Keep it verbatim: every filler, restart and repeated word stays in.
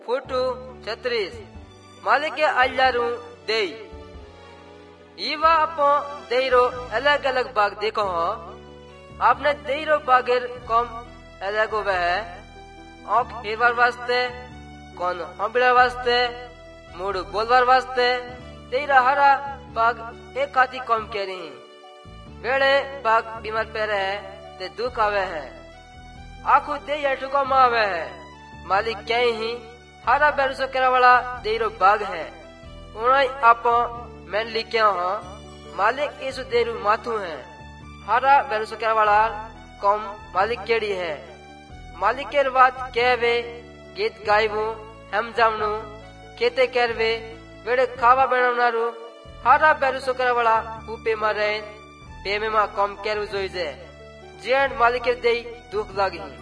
Photo छत्तीस मालिक के अल्लारू दे ईवा अपो देरो अलग अलग बाग देखो हो आपने देरो बागेर कम अलग होवे है औक हेरवार वास्ते कौन हंबड़ार वास्ते मूड बोलवार वास्ते तेरा हरा बाग एक खाती कम करी बेड़े बाग बीमार पैरे है ते दुख आवे है आखु दे ठुको आवे है मालिक क्या ही हरा बेरसो करा वाला देरो बाग है उन्हें आपो मैन लिखा हो मालिक इस देरू माथू है हरा बेरसो करा वाला कम मालिक केड़ी है मालिक के बात कहवे गीत गायबू हम जामनु केते करवे वेड़े खावा बनावनारू हरा बेरसो करा वाला ऊपे मारे पेमे मा कम केरू जोई जे जेंड मालिक के दे दुख लागी।